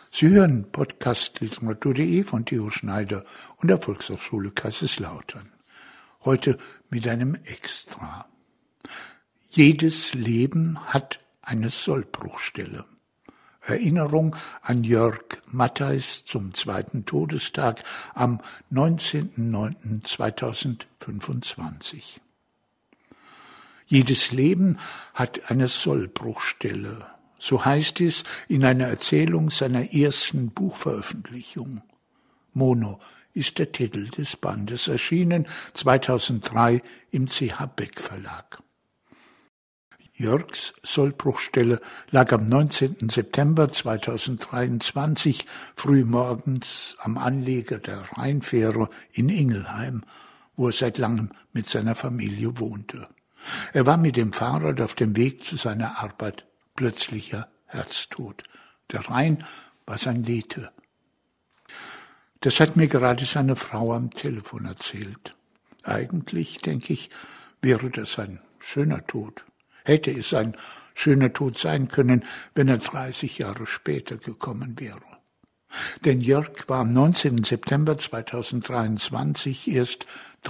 Sie hören Podcast Literatur.de von Theo Schneider und der Volkshochschule Kaiserslautern. Heute mit einem Extra. Jedes Leben hat eine Sollbruchstelle. Erinnerung an Jörg Matthijs zum 2. Todestag am 19.09.2025. Jedes Leben hat eine Sollbruchstelle. So heißt es in einer Erzählung seiner ersten Buchveröffentlichung. Mono ist der Titel des Bandes, erschienen 2003 im CH Beck Verlag. Jörgs Sollbruchstelle lag am 19. September 2023 frühmorgens am Anleger der Rheinfähre in Ingelheim, wo er seit langem mit seiner Familie wohnte. Er war mit dem Fahrrad auf dem Weg zu seiner Arbeit. Plötzlicher Herztod. Der Rhein war sein Lethe. Das hat mir gerade seine Frau am Telefon erzählt. Eigentlich, denke ich, wäre das ein schöner Tod. Hätte es ein schöner Tod sein können, wenn er 30 Jahre später gekommen wäre. Denn Jörg war am 19. September 2023 erst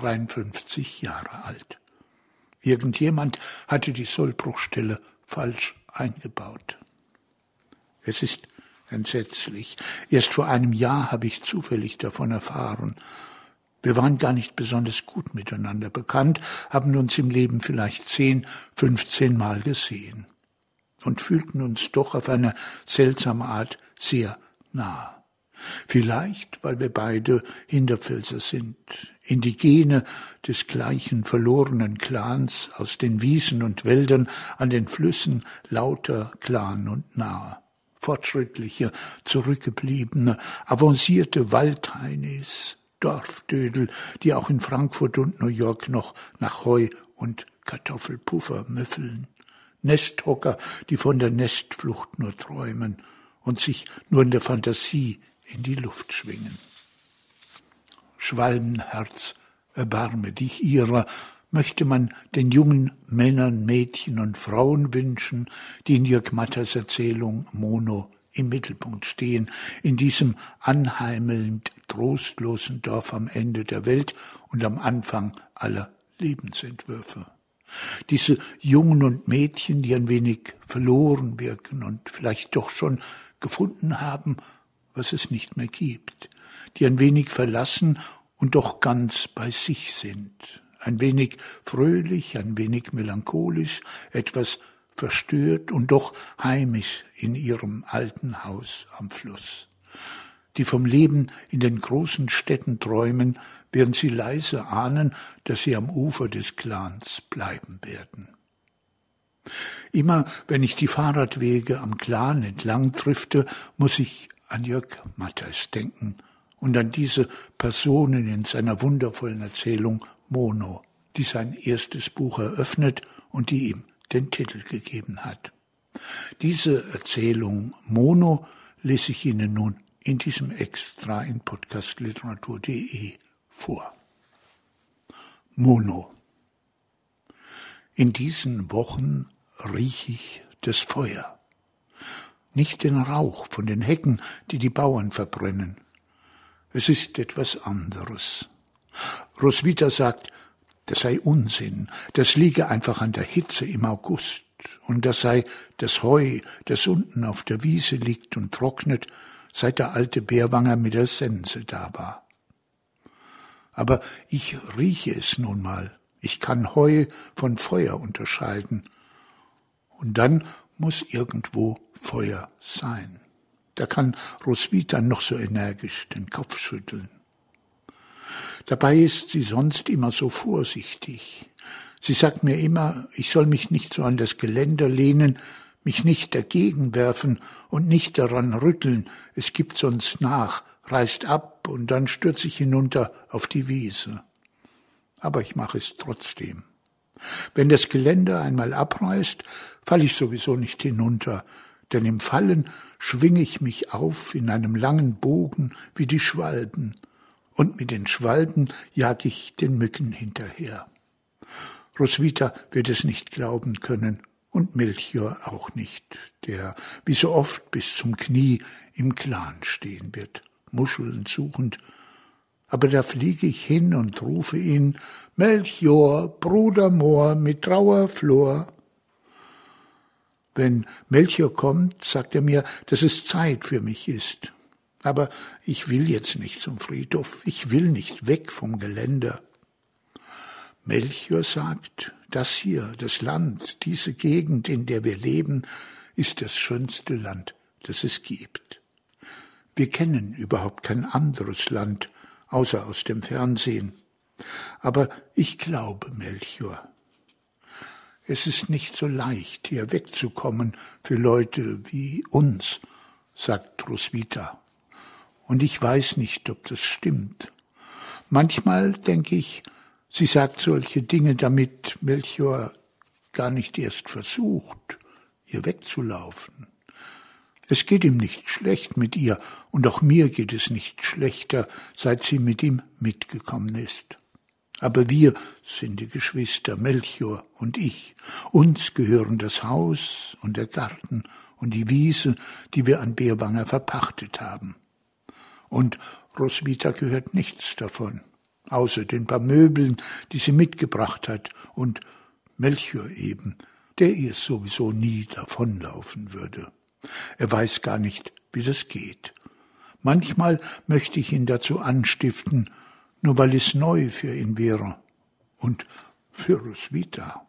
53 Jahre alt. Irgendjemand hatte die Sollbruchstelle falsch eingebaut. Es ist entsetzlich. Erst vor einem Jahr habe ich zufällig davon erfahren. Wir waren gar nicht besonders gut miteinander bekannt, haben uns im Leben vielleicht 10, 15 Mal gesehen und fühlten uns doch auf eine seltsame Art sehr nah. Vielleicht, weil wir beide Hinterpfälzer sind, Indigene des gleichen verlorenen Clans aus den Wiesen und Wäldern an den Flüssen, lauter, Clan und nah. Fortschrittliche, zurückgebliebene, avancierte Waldheinis, Dorfdödel, die auch in Frankfurt und New York noch nach Heu und Kartoffelpuffer müffeln. Nesthocker, die von der Nestflucht nur träumen und sich nur in der Fantasie in die Luft schwingen. Schwalbenherz, erbarme dich ihrer, möchte man den jungen Männern, Mädchen und Frauen wünschen, die in Jörg Matthijs Erzählung Mono im Mittelpunkt stehen, in diesem anheimelnd trostlosen Dorf am Ende der Welt und am Anfang aller Lebensentwürfe. Diese Jungen und Mädchen, die ein wenig verloren wirken und vielleicht doch schon gefunden haben, was es nicht mehr gibt, die ein wenig verlassen und doch ganz bei sich sind, ein wenig fröhlich, ein wenig melancholisch, etwas verstört und doch heimisch in ihrem alten Haus am Fluss, die vom Leben in den großen Städten träumen, während sie leise ahnen, dass sie am Ufer des Clans bleiben werden. Immer wenn ich die Fahrradwege am Clan entlang drifte, muss ich an Jörg Matthijs denken und an diese Personen in seiner wundervollen Erzählung Mono, die sein erstes Buch eröffnet und die ihm den Titel gegeben hat. Diese Erzählung Mono lese ich Ihnen nun in diesem Extra in podcastliteratur.de vor. Mono. In diesen Wochen riech ich das Feuer. Nicht den Rauch von den Hecken, die die Bauern verbrennen. Es ist etwas anderes. Roswitha sagt, das sei Unsinn, das liege einfach an der Hitze im August und das sei das Heu, das unten auf der Wiese liegt und trocknet, seit der alte Bärwanger mit der Sense da war. Aber ich rieche es nun mal, ich kann Heu von Feuer unterscheiden. Und dann muss irgendwo Feuer sein. Da kann Roswitha noch so energisch den Kopf schütteln. Dabei ist sie sonst immer so vorsichtig. Sie sagt mir immer, ich soll mich nicht so an das Geländer lehnen, mich nicht dagegen werfen und nicht daran rütteln, es gibt sonst nach, reißt ab und dann stürze ich hinunter auf die Wiese. Aber ich mache es trotzdem. Wenn das Geländer einmal abreißt, falle ich sowieso nicht hinunter, denn im Fallen schwinge ich mich auf in einem langen Bogen wie die Schwalben, und mit den Schwalben jag ich den Mücken hinterher. Roswitha wird es nicht glauben können, Und Melchior auch nicht, der wie so oft bis zum Knie im Clan stehen wird, Muscheln suchend. Aber da fliege ich hin und rufe ihn: Melchior, Bruder Moor mit Trauerflor. Wenn Melchior kommt, sagt er mir, dass es Zeit für mich ist. Aber ich will jetzt nicht zum Friedhof, ich will nicht weg vom Geländer. Melchior sagt, das hier, das Land, diese Gegend, in der wir leben, ist das schönste Land, das es gibt. Wir kennen überhaupt kein anderes Land, außer aus dem Fernsehen. Aber ich glaube, Melchior, es ist nicht so leicht, hier wegzukommen für Leute wie uns, sagt Roswitha. Und ich weiß nicht, ob das stimmt. Manchmal denke ich, sie sagt solche Dinge, damit Melchior gar nicht erst versucht, ihr wegzulaufen. Es geht ihm nicht schlecht mit ihr, und auch mir geht es nicht schlechter, seit sie mit ihm mitgekommen ist. Aber wir sind die Geschwister, Melchior und ich. Uns gehören das Haus und der Garten und die Wiese, die wir an Beerbanger verpachtet haben. Und Roswitha gehört nichts davon, außer den paar Möbeln, die sie mitgebracht hat, und Melchior eben, der ihr sowieso nie davonlaufen würde. Er weiß gar nicht, wie das geht. Manchmal möchte ich ihn dazu anstiften, nur weil es neu für ihn wäre und für Roswitha.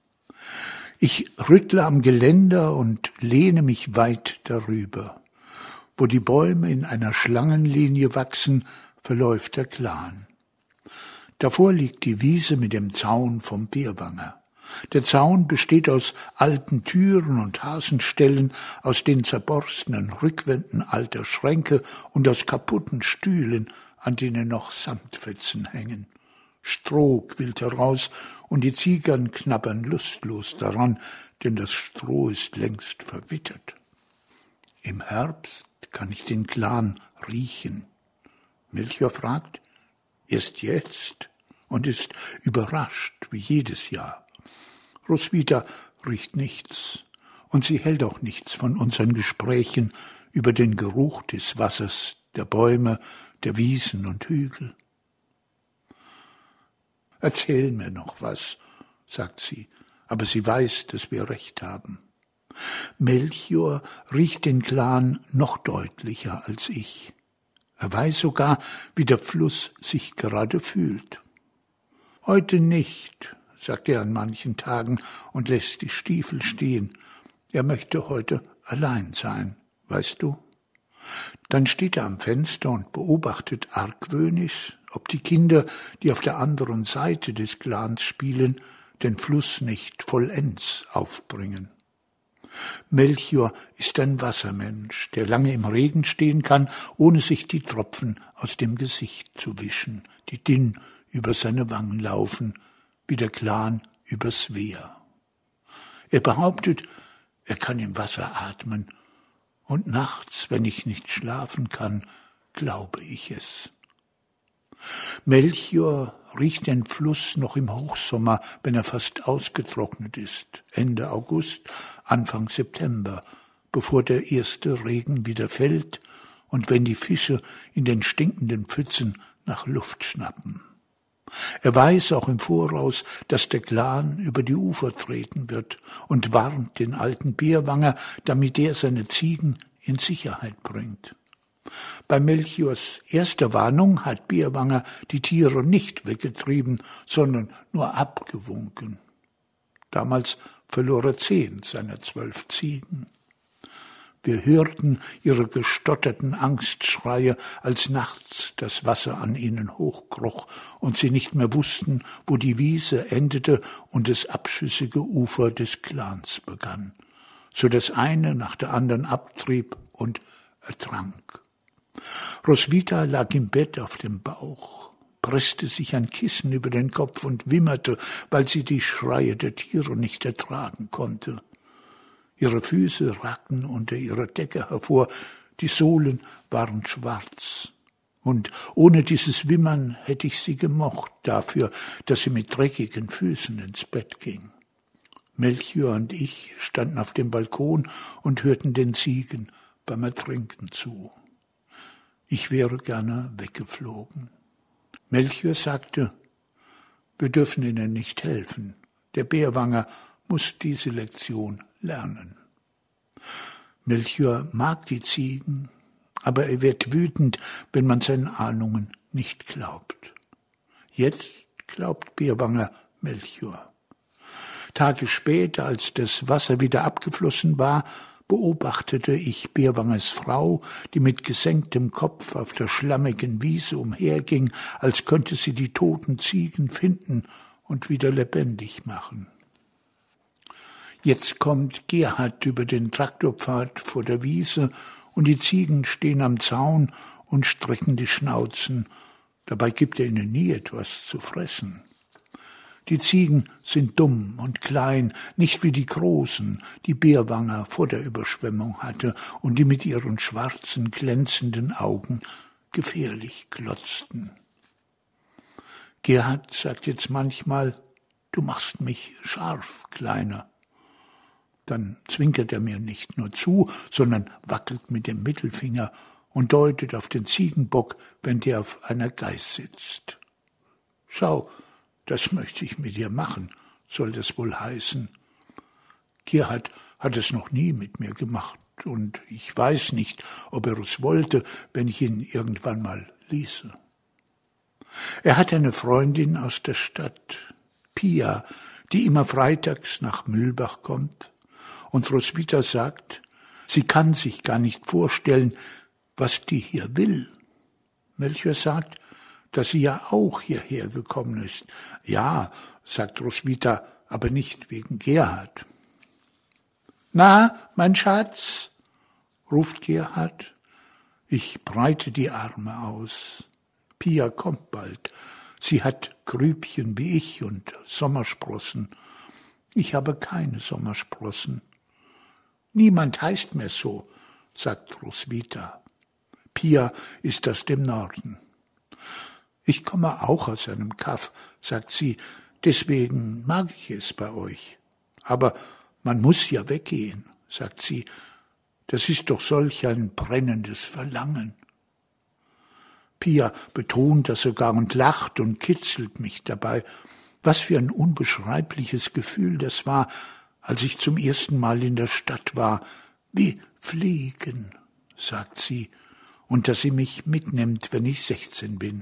Ich rüttle am Geländer und lehne mich weit darüber. Wo die Bäume in einer Schlangenlinie wachsen, verläuft der Clan. Davor liegt die Wiese mit dem Zaun vom Beerbanger. Der Zaun besteht aus alten Türen und Hasenställen, aus den zerborstenen Rückwänden alter Schränke und aus kaputten Stühlen, an denen noch Samtfetzen hängen. Stroh quillt heraus und die Ziegern knabbern lustlos daran, denn das Stroh ist längst verwittert. Im Herbst kann ich den Clan riechen. Melchior fragt, erst jetzt, und ist überrascht wie jedes Jahr. Roswitha riecht nichts, und sie hält auch nichts von unseren Gesprächen über den Geruch des Wassers, der Bäume, der Wiesen und Hügel. Erzähl mir noch was, sagt sie, aber sie weiß, dass wir recht haben. Melchior riecht den Clan noch deutlicher als ich. Er weiß sogar, wie der Fluss sich gerade fühlt. Heute nicht, sagt er an manchen Tagen und lässt die Stiefel stehen. Er möchte heute allein sein, weißt du? Dann steht er am Fenster und beobachtet argwöhnisch, ob die Kinder, die auf der anderen Seite des Clans spielen, den Fluss nicht vollends aufbringen. Melchior ist ein Wassermensch, der lange im Regen stehen kann, ohne sich die Tropfen aus dem Gesicht zu wischen, die dünn über seine Wangen laufen, wie der Clan übers Wehr. Er behauptet, er kann im Wasser atmen, und nachts, wenn ich nicht schlafen kann, glaube ich es. Melchior riecht den Fluss noch im Hochsommer, wenn er fast ausgetrocknet ist, Ende August, Anfang September, bevor der erste Regen wieder fällt und wenn die Fische in den stinkenden Pfützen nach Luft schnappen. Er weiß auch im Voraus, dass der Clan über die Ufer treten wird und warnt den alten Beerbanger, damit er seine Ziegen in Sicherheit bringt. Bei Melchiors erster Warnung hat Beerbanger die Tiere nicht weggetrieben, sondern nur abgewunken. Damals verlor er 10 seiner 12 Ziegen. Wir hörten ihre gestotterten Angstschreie, als nachts das Wasser an ihnen hochkroch und sie nicht mehr wussten, wo die Wiese endete und das abschüssige Ufer des Clans begann, so das eine nach der anderen abtrieb und ertrank. Roswitha lag im Bett auf dem Bauch, presste sich ein Kissen über den Kopf und wimmerte, weil sie die Schreie der Tiere nicht ertragen konnte. Ihre Füße ragten unter ihrer Decke hervor, die Sohlen waren schwarz. Und ohne dieses Wimmern hätte ich sie gemocht dafür, dass sie mit dreckigen Füßen ins Bett ging. Melchior und ich standen auf dem Balkon und hörten den Ziegen beim Ertrinken zu. Ich wäre gerne weggeflogen. Melchior sagte, wir dürfen ihnen nicht helfen. Der Bärwanger muss diese Lektion lernen. Melchior mag die Ziegen, aber er wird wütend, wenn man seinen Ahnungen nicht glaubt. Jetzt glaubt Bärwanger Melchior. Tage später, als das Wasser wieder abgeflossen war, beobachtete ich Bärwangers Frau, die mit gesenktem Kopf auf der schlammigen Wiese umherging, als könnte sie die toten Ziegen finden und wieder lebendig machen. Jetzt kommt Gerhard über den Traktorpfad vor der Wiese und die Ziegen stehen am Zaun und strecken die Schnauzen. Dabei gibt er ihnen nie etwas zu fressen. Die Ziegen sind dumm und klein, nicht wie die Großen, die Bärwanger vor der Überschwemmung hatte und die mit ihren schwarzen, glänzenden Augen gefährlich glotzten. Gerhard sagt jetzt manchmal, du machst mich scharf, Kleiner. Dann zwinkert er mir nicht nur zu, sondern wackelt mit dem Mittelfinger und deutet auf den Ziegenbock, wenn der auf einer Geiß sitzt. Schau, das möchte ich mit dir machen, soll das wohl heißen. Gerhard hat es noch nie mit mir gemacht, und ich weiß nicht, ob er es wollte, wenn ich ihn irgendwann mal ließe. Er hat eine Freundin aus der Stadt, Pia, die immer freitags nach Mühlbach kommt, und Roswitha sagt, sie kann sich gar nicht vorstellen, was die hier will. Melchior sagt, dass sie ja auch hierher gekommen ist. Ja, sagt Roswitha, aber nicht wegen Gerhard. Na, mein Schatz, ruft Gerhard. Ich breite die Arme aus. Pia kommt bald. Sie hat Grübchen wie ich und Sommersprossen. Ich habe keine Sommersprossen. Niemand heißt mehr so, sagt Roswitha. Pia ist aus dem Norden. Ich komme auch aus einem Kaff, sagt sie, deswegen mag ich es bei euch. Aber man muss ja weggehen, sagt sie. Das ist doch solch ein brennendes Verlangen. Pia betont das sogar und lacht und kitzelt mich dabei. Was für ein unbeschreibliches Gefühl das war, als ich zum ersten Mal in der Stadt war. Wie fliegen, sagt sie, und dass sie mich mitnimmt, wenn ich 16 bin.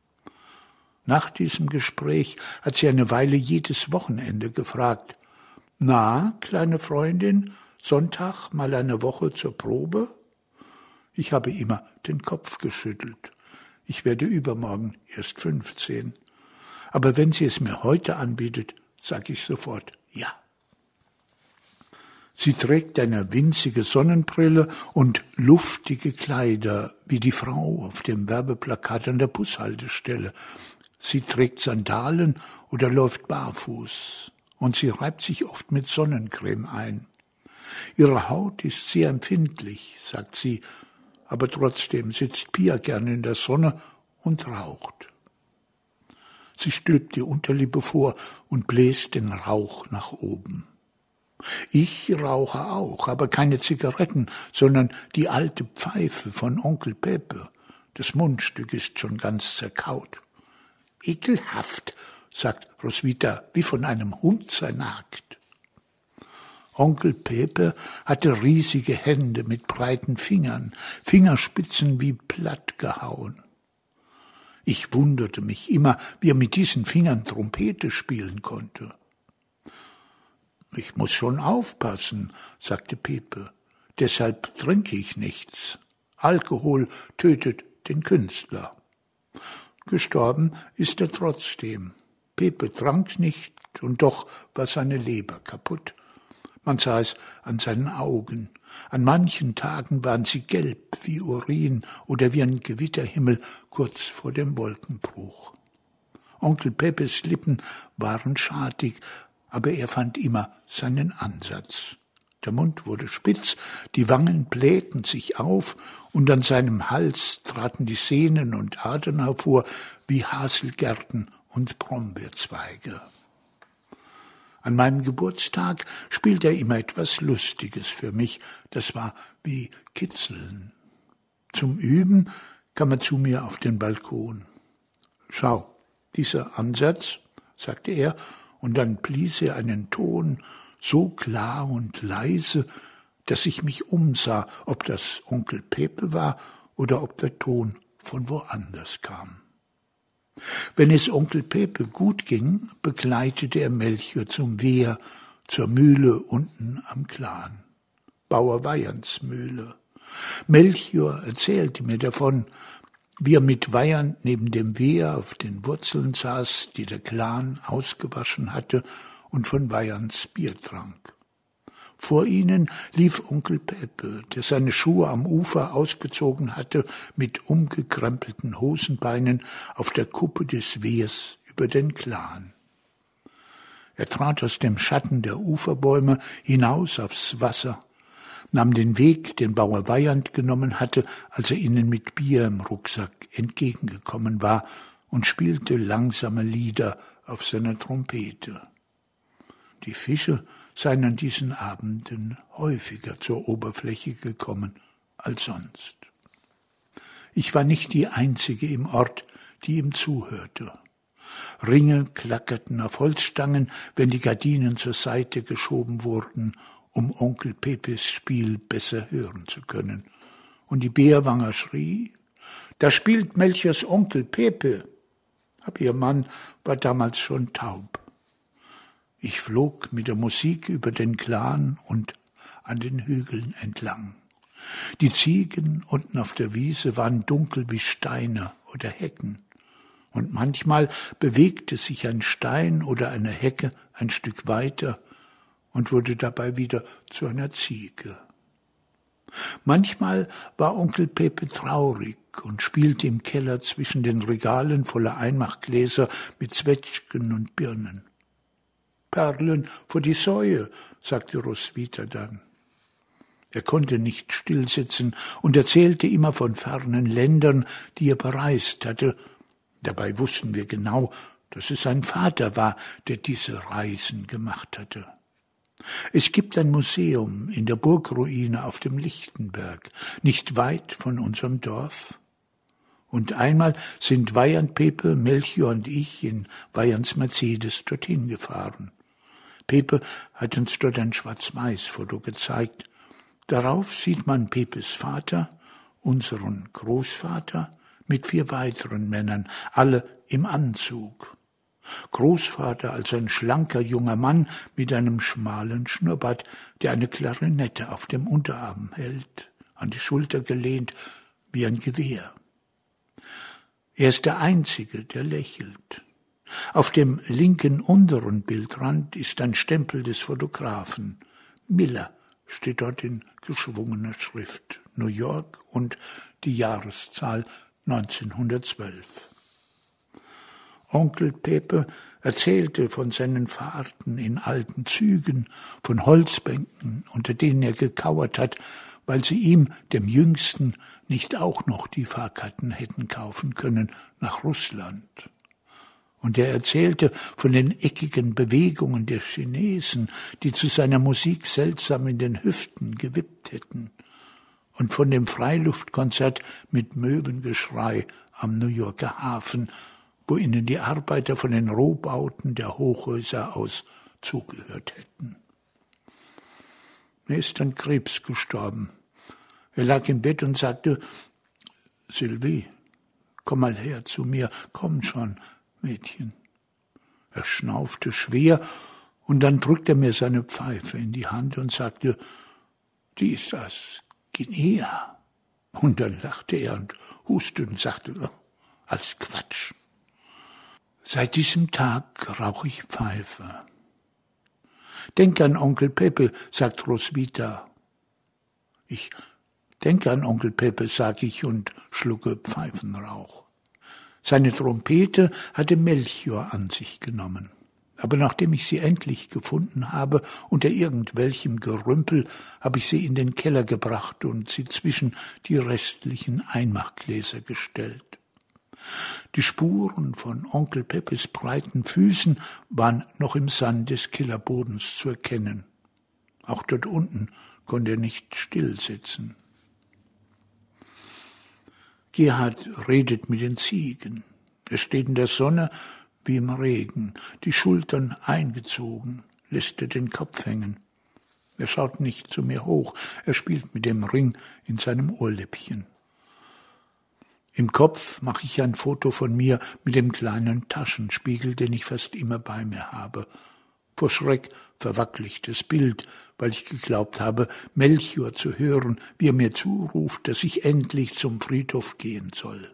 Nach diesem Gespräch hat sie eine Weile jedes Wochenende gefragt, »Na, kleine Freundin, Sonntag mal eine Woche zur Probe?« Ich habe immer den Kopf geschüttelt. Ich werde übermorgen erst 15. Aber wenn sie es mir heute anbietet, sage ich sofort ja. Sie trägt eine winzige Sonnenbrille und luftige Kleider, wie die Frau auf dem Werbeplakat an der Bushaltestelle. Sie trägt Sandalen oder läuft barfuß, und sie reibt sich oft mit Sonnencreme ein. Ihre Haut ist sehr empfindlich, sagt sie, aber trotzdem sitzt Pia gerne in der Sonne und raucht. Sie stülpt die Unterlippe vor und bläst den Rauch nach oben. Ich rauche auch, aber keine Zigaretten, sondern die alte Pfeife von Onkel Pepe. Das Mundstück ist schon ganz zerkaut. Ekelhaft, sagt Roswitha, wie von einem Hund zernagt. Onkel Pepe hatte riesige Hände mit breiten Fingern, Fingerspitzen wie platt gehauen. Ich wunderte mich immer, wie er mit diesen Fingern Trompete spielen konnte. »Ich muss schon aufpassen«, sagte Pepe, »deshalb trinke ich nichts. Alkohol tötet den Künstler.« Gestorben ist er trotzdem. Pepe trank nicht, und doch war seine Leber kaputt. Man sah es an seinen Augen. An manchen Tagen waren sie gelb wie Urin oder wie ein Gewitterhimmel kurz vor dem Wolkenbruch. Onkel Pepes Lippen waren schartig, aber er fand immer seinen Ansatz. Der Mund wurde spitz, die Wangen blähten sich auf, und an seinem Hals traten die Sehnen und Adern hervor wie Haselgärten und Brombeerzweige. An meinem Geburtstag spielt er immer etwas Lustiges für mich. Das war wie Kitzeln. Zum Üben kam er zu mir auf den Balkon. »Schau, dieser Ansatz«, sagte er, und dann blies er einen Ton so klar und leise, dass ich mich umsah, ob das Onkel Pepe war oder ob der Ton von woanders kam. Wenn es Onkel Pepe gut ging, begleitete er Melchior zum Wehr, zur Mühle unten am Klan. Bauer Weierns Mühle. Melchior erzählte mir davon, wie er mit Weyand neben dem Wehr auf den Wurzeln saß, die der Klan ausgewaschen hatte, und von Weierns Bier trank. Vor ihnen lief Onkel Pepe, der seine Schuhe am Ufer ausgezogen hatte, mit umgekrempelten Hosenbeinen auf der Kuppe des Wehrs über den Klan. Er trat aus dem Schatten der Uferbäume hinaus aufs Wasser, nahm den Weg, den Bauer Weyand genommen hatte, als er ihnen mit Bier im Rucksack entgegengekommen war, und spielte langsame Lieder auf seiner Trompete. Die Fische seien an diesen Abenden häufiger zur Oberfläche gekommen als sonst. Ich war nicht die Einzige im Ort, die ihm zuhörte. Ringe klackerten auf Holzstangen, wenn die Gardinen zur Seite geschoben wurden, um Onkel Pepes Spiel besser hören zu können. Und die Bärwanger schrie, »Da spielt Melchiors Onkel Pepe!« Aber ihr Mann war damals schon taub. Ich flog mit der Musik über den Klan und an den Hügeln entlang. Die Ziegen unten auf der Wiese waren dunkel wie Steine oder Hecken. Und manchmal bewegte sich ein Stein oder eine Hecke ein Stück weiter und wurde dabei wieder zu einer Ziege. Manchmal war Onkel Pepe traurig und spielte im Keller zwischen den Regalen voller Einmachgläser mit Zwetschgen und Birnen. »Perlen vor die Säue«, sagte Roswitha dann. Er konnte nicht stillsitzen und erzählte immer von fernen Ländern, die er bereist hatte. Dabei wussten wir genau, dass es sein Vater war, der diese Reisen gemacht hatte. Es gibt ein Museum in der Burgruine auf dem Lichtenberg, nicht weit von unserem Dorf. Und einmal sind Weyand, Pepe, Melchior und ich in Weyands Mercedes dorthin gefahren. Pepe hat uns dort ein Schwarz-Weiß-Foto gezeigt. Darauf sieht man Pepes Vater, unseren Großvater, mit 4 weiteren Männern, alle im Anzug. Großvater als ein schlanker junger Mann mit einem schmalen Schnurrbart, der eine Klarinette auf dem Unterarm hält, an die Schulter gelehnt wie ein Gewehr. Er ist der Einzige, der lächelt. Auf dem linken unteren Bildrand ist ein Stempel des Fotografen. Miller steht dort in geschwungener Schrift. New York und die Jahreszahl 1912. Onkel Pepe erzählte von seinen Fahrten in alten Zügen, von Holzbänken, unter denen er gekauert hat, weil sie ihm, dem Jüngsten, nicht auch noch die Fahrkarten hätten kaufen können nach Russland. Und er erzählte von den eckigen Bewegungen der Chinesen, die zu seiner Musik seltsam in den Hüften gewippt hätten, und von dem Freiluftkonzert mit Möwengeschrei am New Yorker Hafen, wo ihnen die Arbeiter von den Rohbauten der Hochhäuser aus zugehört hätten. Er ist an Krebs gestorben. Er lag im Bett und sagte, »Sylvie, komm mal her zu mir, komm schon, Mädchen.« Er schnaufte schwer und dann drückte er mir seine Pfeife in die Hand und sagte, »Die ist aus Guinea.« Und dann lachte er und hustete und sagte, »Alles Quatsch.« Seit diesem Tag rauche ich Pfeife. »Denk an Onkel Pepe«, sagt Roswitha. Ich denke an Onkel Pepe, sag ich und schlucke Pfeifenrauch. Seine Trompete hatte Melchior an sich genommen. Aber nachdem ich sie endlich gefunden habe, unter irgendwelchem Gerümpel, habe ich sie in den Keller gebracht und sie zwischen die restlichen Einmachgläser gestellt. Die Spuren von Onkel Peppes breiten Füßen waren noch im Sand des Kellerbodens zu erkennen. Auch dort unten konnte er nicht still sitzen. Gerhard redet mit den Ziegen. Er steht in der Sonne wie im Regen, die Schultern eingezogen, lässt er den Kopf hängen. Er schaut nicht zu mir hoch, er spielt mit dem Ring in seinem Ohrläppchen. Im Kopf mache ich ein Foto von mir mit dem kleinen Taschenspiegel, den ich fast immer bei mir habe. Vor Schreck verwackle ich das Bild, weil ich geglaubt habe, Melchior zu hören, wie er mir zuruft, dass ich endlich zum Friedhof gehen soll.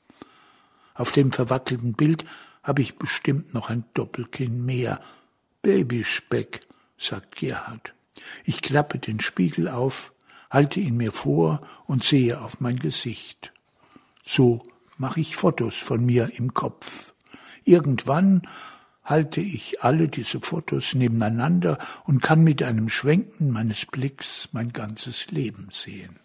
Auf dem verwackelten Bild habe ich bestimmt noch ein Doppelkinn mehr. Babyspeck, sagt Gerhard. Ich klappe den Spiegel auf, halte ihn mir vor und sehe auf mein Gesicht. So mache ich Fotos von mir im Kopf. Irgendwann halte ich alle diese Fotos nebeneinander und kann mit einem Schwenken meines Blicks mein ganzes Leben sehen.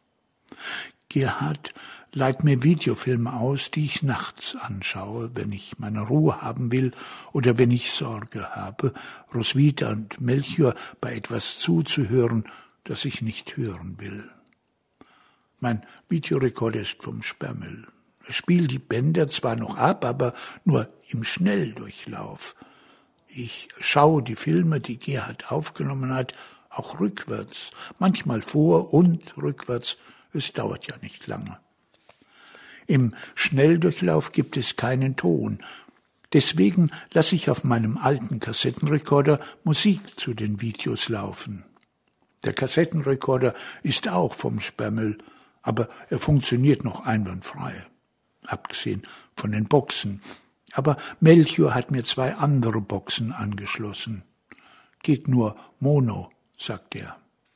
Gerhard leiht mir Videofilme aus, die ich nachts anschaue, wenn ich meine Ruhe haben will oder wenn ich Sorge habe, Roswitha und Melchior bei etwas zuzuhören, das ich nicht hören will. Mein Videorekorder ist vom Sperrmüll. Er spielt die Bänder zwar noch ab, aber nur im Schnelldurchlauf. Ich schaue die Filme, die Gerhard aufgenommen hat, auch rückwärts, manchmal vor und rückwärts. Es dauert ja nicht lange. Im Schnelldurchlauf gibt es keinen Ton. Deswegen lasse ich auf meinem alten Kassettenrekorder Musik zu den Videos laufen. Der Kassettenrekorder ist auch vom Sperrmüll, aber er funktioniert noch einwandfrei, abgesehen von den Boxen. Aber Melchior hat mir 2 andere Boxen angeschlossen. Geht nur Mono, sagt er.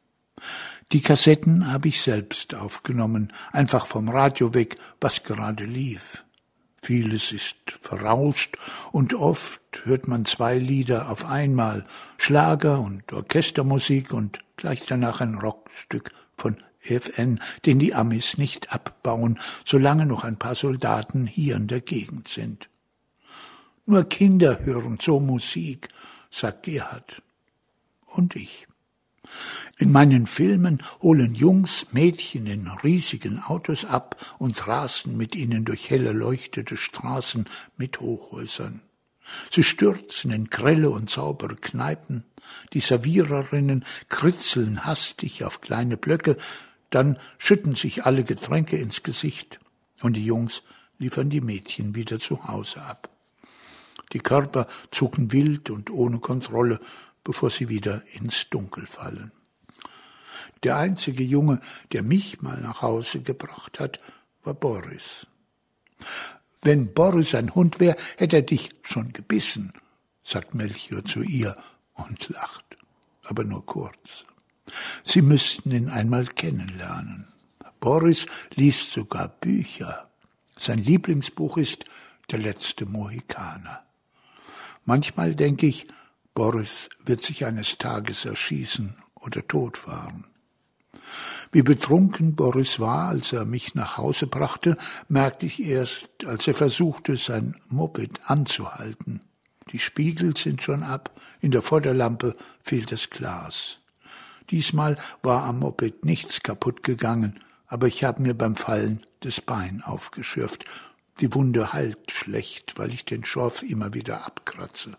Die Kassetten habe ich selbst aufgenommen, einfach vom Radio weg, was gerade lief. Vieles ist verrauscht und oft hört man 2 Lieder auf einmal, Schlager und Orchestermusik und gleich danach ein Rockstück von EFN, den die Amis nicht abbauen, solange noch ein paar Soldaten hier in der Gegend sind. Nur Kinder hören so Musik, sagt Gerhard. Und ich. In meinen Filmen holen Jungs Mädchen in riesigen Autos ab und rasen mit ihnen durch hell erleuchtete Straßen mit Hochhäusern. Sie stürzen in grelle und saubere Kneipen, die Serviererinnen kritzeln hastig auf kleine Blöcke, dann schütten sich alle Getränke ins Gesicht und die Jungs liefern die Mädchen wieder zu Hause ab. Die Körper zucken wild und ohne Kontrolle, bevor sie wieder ins Dunkel fallen. Der einzige Junge, der mich mal nach Hause gebracht hat, war Boris. Wenn Boris ein Hund wäre, hätte er dich schon gebissen, sagt Melchior zu ihr und lacht, aber nur kurz. Sie müssten ihn einmal kennenlernen. Boris liest sogar Bücher. Sein Lieblingsbuch ist Der letzte Mohikaner. Manchmal denke ich, Boris wird sich eines Tages erschießen oder totfahren. Wie betrunken Boris war, als er mich nach Hause brachte, merkte ich erst, als er versuchte, sein Moped anzuhalten. Die Spiegel sind schon ab, in der Vorderlampe fehlt das Glas. Diesmal war am Moped nichts kaputt gegangen, aber ich habe mir beim Fallen das Bein aufgeschürft. Die Wunde heilt schlecht, weil ich den Schorf immer wieder abkratze.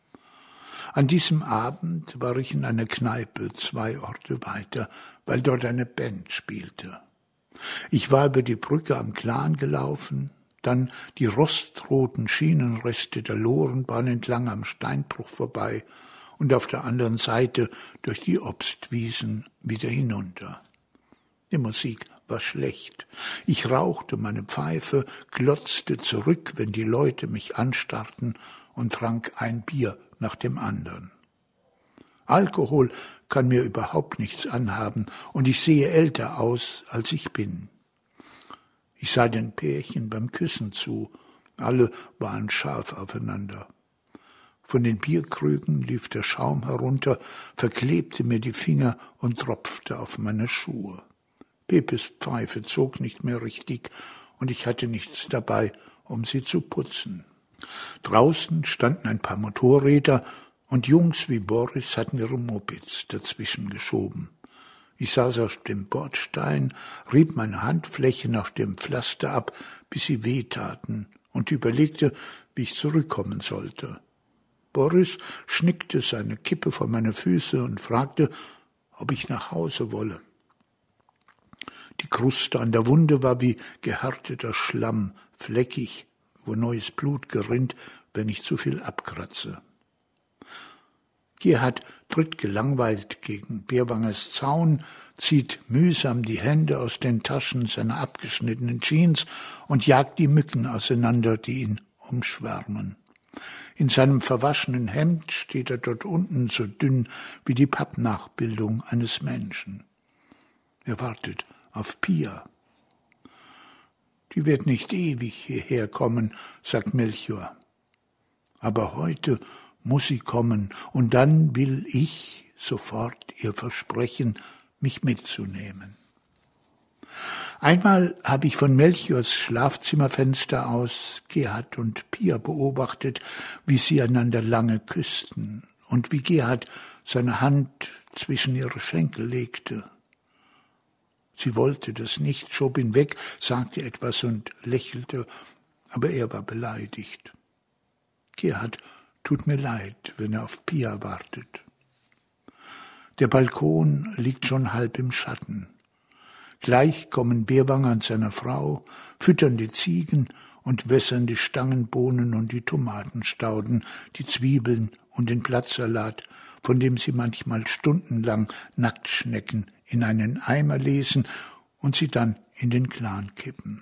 An diesem Abend war ich in einer Kneipe 2 Orte weiter, weil dort eine Band spielte. Ich war über die Brücke am Klan gelaufen, dann die rostroten Schienenreste der Lorenbahn entlang am Steinbruch vorbei und auf der anderen Seite durch die Obstwiesen wieder hinunter. Die Musik war schlecht. Ich rauchte meine Pfeife, glotzte zurück, wenn die Leute mich anstarrten und trank ein Bier nach dem anderen. Alkohol kann mir überhaupt nichts anhaben und ich sehe älter aus, als ich bin. Ich sah den Pärchen beim Küssen zu. Alle waren scharf aufeinander. Von den Bierkrügen lief der Schaum herunter, verklebte mir die Finger und tropfte auf meine Schuhe. Pepes Pfeife zog nicht mehr richtig und ich hatte nichts dabei, um sie zu putzen. Draußen standen ein paar Motorräder und Jungs wie Boris hatten ihre Mopeds dazwischen geschoben. Ich saß auf dem Bordstein, rieb meine Handfläche nach dem Pflaster ab, bis sie wehtaten, und überlegte, wie ich zurückkommen sollte. Boris schnickte seine Kippe vor meine Füße und fragte, ob ich nach Hause wolle. Die Kruste an der Wunde war wie gehärteter Schlamm, fleckig, wo neues Blut gerinnt, wenn ich zu viel abkratze. Gerhard tritt gelangweilt gegen Bärwangers Zaun, zieht mühsam die Hände aus den Taschen seiner abgeschnittenen Jeans und jagt die Mücken auseinander, die ihn umschwärmen. In seinem verwaschenen Hemd steht er dort unten so dünn wie die Pappnachbildung eines Menschen. Er wartet auf Pia. Die wird nicht ewig hierher kommen, sagt Melchior. Aber heute muss sie kommen, und dann will ich sofort ihr versprechen, mich mitzunehmen. Einmal habe ich von Melchiors Schlafzimmerfenster aus Gerhard und Pia beobachtet, wie sie einander lange küssten und wie Gerhard seine Hand zwischen ihre Schenkel legte. Sie wollte das nicht, schob ihn weg, sagte etwas und lächelte, aber er war beleidigt. Gerhard tut mir leid, wenn er auf Pia wartet. Der Balkon liegt schon halb im Schatten. Gleich kommen Bärwanger und seine Frau, füttern die Ziegen und wässern die Stangenbohnen und die Tomatenstauden, die Zwiebeln und den Blattsalat, von dem sie manchmal stundenlang Nacktschnecken in einen Eimer lesen und sie dann in den Klan kippen.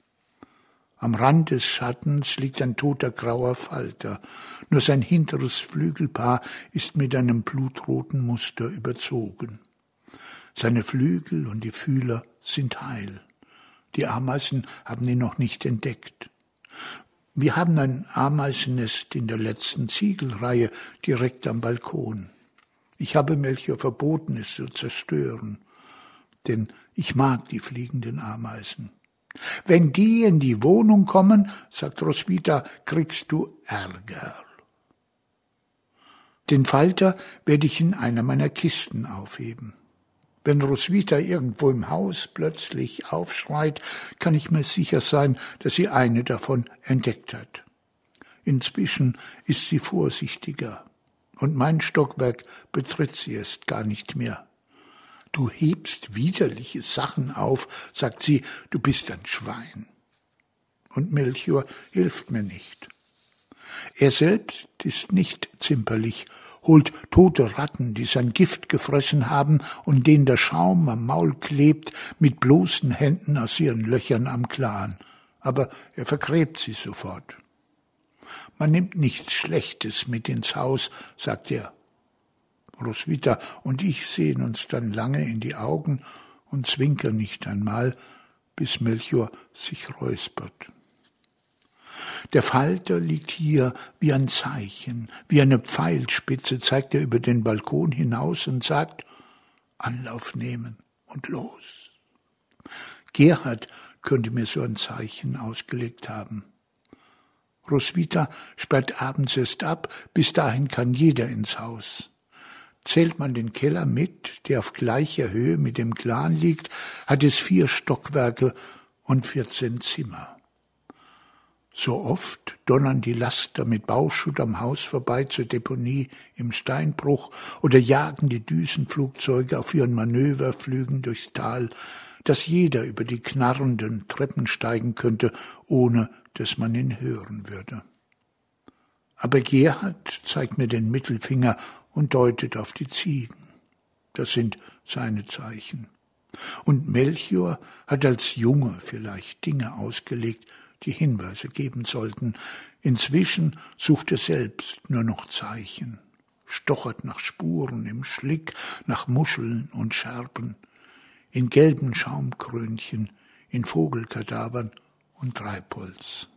Am Rand des Schattens liegt ein toter grauer Falter, nur sein hinteres Flügelpaar ist mit einem blutroten Muster überzogen. Seine Flügel und die Fühler sind heil. Die Ameisen haben ihn noch nicht entdeckt. Wir haben ein Ameisennest in der letzten Ziegelreihe direkt am Balkon. Ich habe Melchior verboten, es zu zerstören, denn ich mag die fliegenden Ameisen. Wenn die in die Wohnung kommen, sagt Roswitha, kriegst du Ärger. Den Falter werde ich in einer meiner Kisten aufheben. Wenn Roswitha irgendwo im Haus plötzlich aufschreit, kann ich mir sicher sein, dass sie eine davon entdeckt hat. Inzwischen ist sie vorsichtiger, und mein Stockwerk betritt sie erst gar nicht mehr. Du hebst widerliche Sachen auf, sagt sie, du bist ein Schwein. Und Melchior hilft mir nicht. Er selbst ist nicht zimperlich, holt tote Ratten, die sein Gift gefressen haben und denen der Schaum am Maul klebt, mit bloßen Händen aus ihren Löchern am Klan. Aber er vergräbt sie sofort. Man nimmt nichts Schlechtes mit ins Haus, sagt er. Roswitha und ich sehen uns dann lange in die Augen und zwinkern nicht einmal, bis Melchior sich räuspert. Der Falter liegt hier wie ein Zeichen, wie eine Pfeilspitze zeigt er über den Balkon hinaus und sagt, Anlauf nehmen und los. Gerhard könnte mir so ein Zeichen ausgelegt haben. Roswitha sperrt abends erst ab, bis dahin kann jeder ins Haus. Zählt man den Keller mit, der auf gleicher Höhe mit dem Klan liegt, hat es 4 Stockwerke und 14 Zimmer. So oft donnern die Laster mit Bauschutt am Haus vorbei zur Deponie im Steinbruch oder jagen die Düsenflugzeuge auf ihren Manöverflügen durchs Tal, dass jeder über die knarrenden Treppen steigen könnte, ohne dass man ihn hören würde. Aber Gerhard zeigt mir den Mittelfinger und deutet auf die Ziegen. Das sind seine Zeichen. Und Melchior hat als Junge vielleicht Dinge ausgelegt, die Hinweise geben sollten. Inzwischen sucht er selbst nur noch Zeichen, stochert nach Spuren im Schlick, nach Muscheln und Scherben, in gelben Schaumkrönchen, in Vogelkadavern und Treibholz.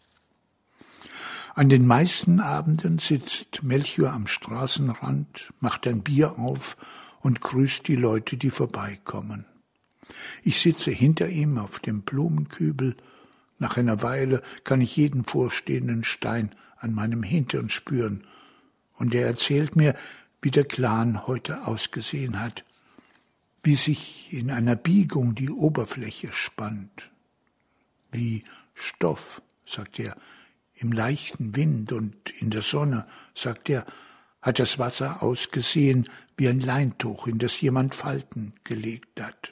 An den meisten Abenden sitzt Melchior am Straßenrand, macht ein Bier auf und grüßt die Leute, die vorbeikommen. Ich sitze hinter ihm auf dem Blumenkübel. Nach einer Weile kann ich jeden vorstehenden Stein an meinem Hintern spüren. Und er erzählt mir, wie der Glan heute ausgesehen hat, wie sich in einer Biegung die Oberfläche spannt. Wie Stoff, sagt er, im leichten Wind und in der Sonne, sagt er, hat das Wasser ausgesehen wie ein Leintuch, in das jemand Falten gelegt hat.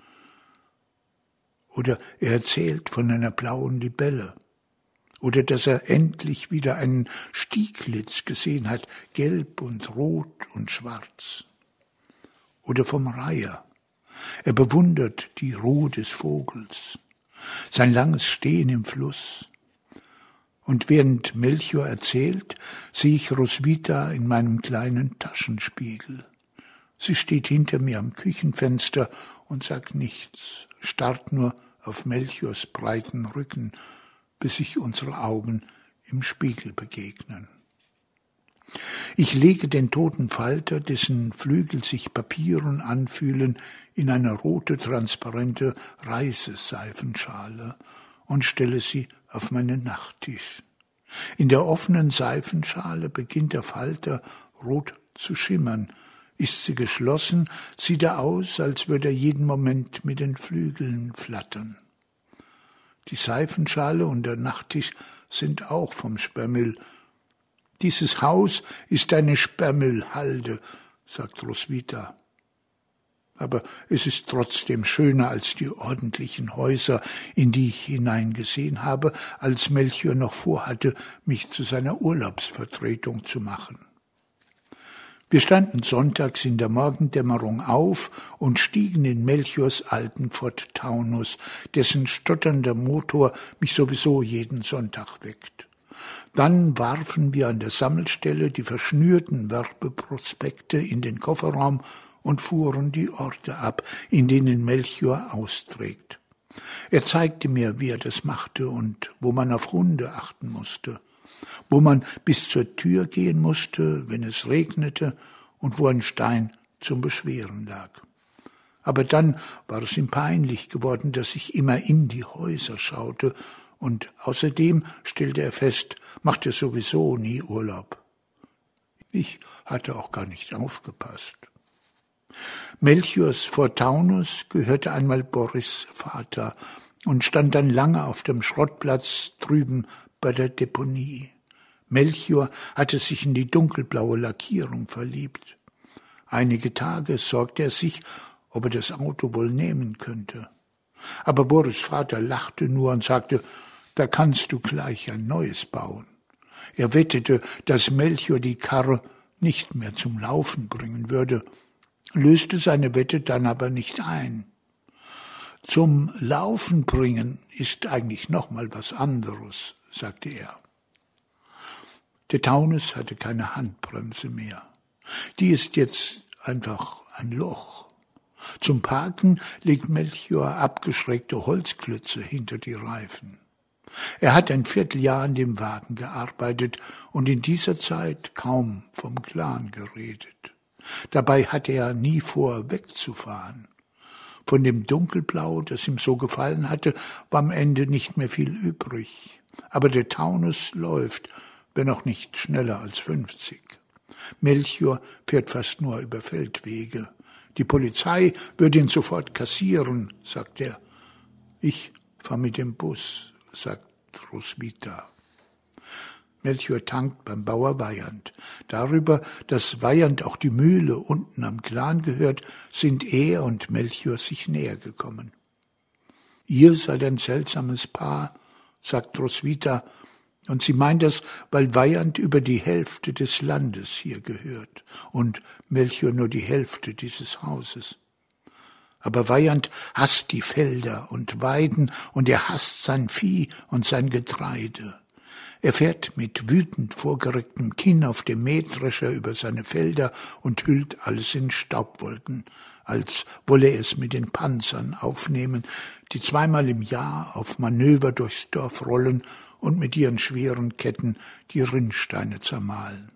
Oder er erzählt von einer blauen Libelle. Oder dass er endlich wieder einen Stieglitz gesehen hat, gelb und rot und schwarz. Oder vom Reiher. Er bewundert die Ruhe des Vogels, sein langes Stehen im Fluss. Und während Melchior erzählt, sehe ich Roswitha in meinem kleinen Taschenspiegel. Sie steht hinter mir am Küchenfenster und sagt nichts, starrt nur auf Melchiors breiten Rücken, bis sich unsere Augen im Spiegel begegnen. Ich lege den toten Falter, dessen Flügel sich Papieren anfühlen, in eine rote, transparente Reiseseifenschale und stelle sie auf meinen Nachttisch. In der offenen Seifenschale beginnt der Falter rot zu schimmern. Ist sie geschlossen, sieht er aus, als würde er jeden Moment mit den Flügeln flattern. Die Seifenschale und der Nachttisch sind auch vom Sperrmüll. Dieses Haus ist eine Sperrmüllhalde, sagt Roswitha. Aber es ist trotzdem schöner als die ordentlichen Häuser, in die ich hineingesehen habe, als Melchior noch vorhatte, mich zu seiner Urlaubsvertretung zu machen. Wir standen sonntags in der Morgendämmerung auf und stiegen in Melchiors alten Ford Taunus, dessen stotternder Motor mich sowieso jeden Sonntag weckt. Dann warfen wir an der Sammelstelle die verschnürten Werbeprospekte in den Kofferraum und fuhren die Orte ab, in denen Melchior austrägt. Er zeigte mir, wie er das machte und wo man auf Hunde achten musste, wo man bis zur Tür gehen musste, wenn es regnete, und wo ein Stein zum Beschweren lag. Aber dann war es ihm peinlich geworden, dass ich immer in die Häuser schaute, und außerdem, stellte er fest, machte er sowieso nie Urlaub. Ich hatte auch gar nicht aufgepasst. Melchiors Ford Taunus gehörte einmal Boris' Vater und stand dann lange auf dem Schrottplatz drüben bei der Deponie. Melchior hatte sich in die dunkelblaue Lackierung verliebt. Einige Tage sorgte er sich, ob er das Auto wohl nehmen könnte. Aber Boris' Vater lachte nur und sagte, da kannst du gleich ein neues bauen. Er wettete, dass Melchior die Karre nicht mehr zum Laufen bringen würde, löste seine Wette dann aber nicht ein. Zum Laufen bringen ist eigentlich noch mal was anderes, sagte er. Der Taunus hatte keine Handbremse mehr. Die ist jetzt einfach ein Loch. Zum Parken legt Melchior abgeschrägte Holzklötze hinter die Reifen. Er hat ein Vierteljahr an dem Wagen gearbeitet und in dieser Zeit kaum vom Clan geredet. Dabei hatte er nie vor, wegzufahren. Von dem Dunkelblau, das ihm so gefallen hatte, war am Ende nicht mehr viel übrig. Aber der Taunus läuft, wenn auch nicht schneller als 50. Melchior fährt fast nur über Feldwege. Die Polizei würde ihn sofort kassieren, sagt er. Ich fahre mit dem Bus, sagt Roswitha. Melchior tankt beim Bauer Weyand. Darüber, dass Weyand auch die Mühle unten am Clan gehört, sind er und Melchior sich näher gekommen. Ihr seid ein seltsames Paar, sagt Roswitha, und sie meint das, weil Weyand über die Hälfte des Landes hier gehört und Melchior nur die Hälfte dieses Hauses. Aber Weyand hasst die Felder und Weiden und er hasst sein Vieh und sein Getreide. Er fährt mit wütend vorgerecktem Kinn auf dem Mähdrescher über seine Felder und hüllt alles in Staubwolken, als wolle er es mit den Panzern aufnehmen, die zweimal im Jahr auf Manöver durchs Dorf rollen und mit ihren schweren Ketten die Rinnsteine zermahlen.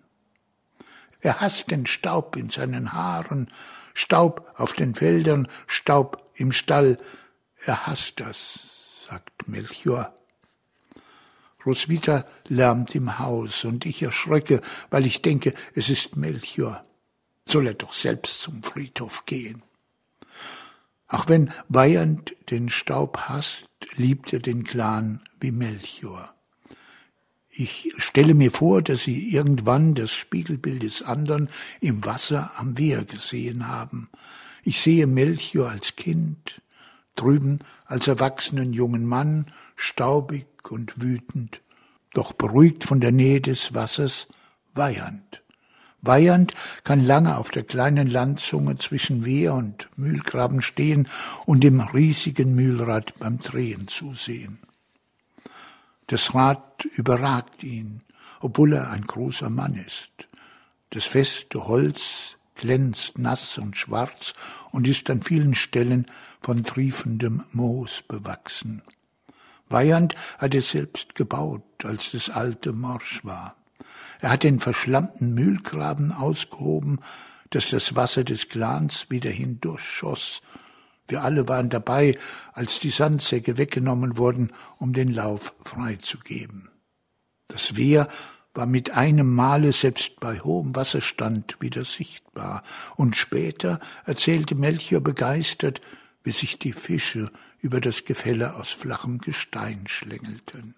Er hasst den Staub in seinen Haaren, Staub auf den Feldern, Staub im Stall. Er hasst das, sagt Melchior. Roswitha lärmt im Haus und ich erschrecke, weil ich denke, es ist Melchior. Soll er doch selbst zum Friedhof gehen. Auch wenn Weyand den Staub hasst, liebt er den Clan wie Melchior. Ich stelle mir vor, dass sie irgendwann das Spiegelbild des anderen im Wasser am Wehr gesehen haben. Ich sehe Melchior als Kind, drüben als erwachsenen jungen Mann, staubig und wütend, doch beruhigt von der Nähe des Wassers, Weyand. Weyand kann lange auf der kleinen Landzunge zwischen Wehr und Mühlgraben stehen und dem riesigen Mühlrad beim Drehen zusehen. Das Rad überragt ihn, obwohl er ein großer Mann ist. Das feste Holz glänzt nass und schwarz und ist an vielen Stellen von triefendem Moos bewachsen. Weyand hat es selbst gebaut, als das alte morsch war. Er hat den verschlammten Mühlgraben ausgehoben, dass das Wasser des Glans wieder hindurchschoss. Wir alle waren dabei, als die Sandsäcke weggenommen wurden, um den Lauf freizugeben. Das Wehr war mit einem Male selbst bei hohem Wasserstand wieder sichtbar, und später erzählte Melchior begeistert, wie sich die Fische über das Gefälle aus flachem Gestein schlängelten.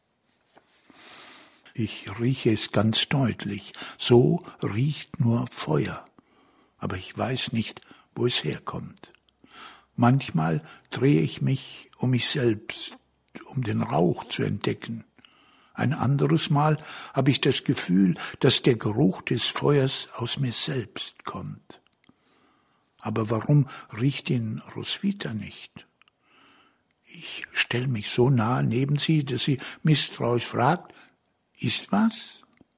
Ich rieche es ganz deutlich, so riecht nur Feuer, aber ich weiß nicht, wo es herkommt. Manchmal drehe ich mich um mich selbst, um den Rauch zu entdecken. Ein anderes Mal habe ich das Gefühl, dass der Geruch des Feuers aus mir selbst kommt. Aber warum riecht ihn Roswitha nicht? Ich stelle mich so nah neben sie, dass sie misstrauisch fragt, ist was?